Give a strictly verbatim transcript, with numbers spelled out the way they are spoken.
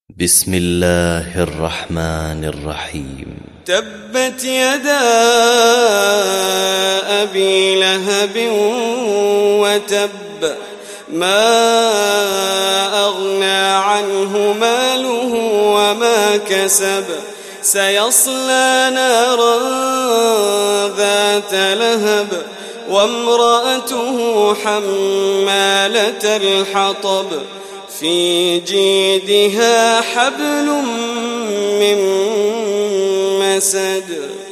بسم الله الرحمن الرحيم. تبت يدا أبي لهب وتب، ما أغنى عنه ماله وما كسب، سيصلى نارا ذات لهب وامرأته حمالة الحطب في جيدها حبل من مسد.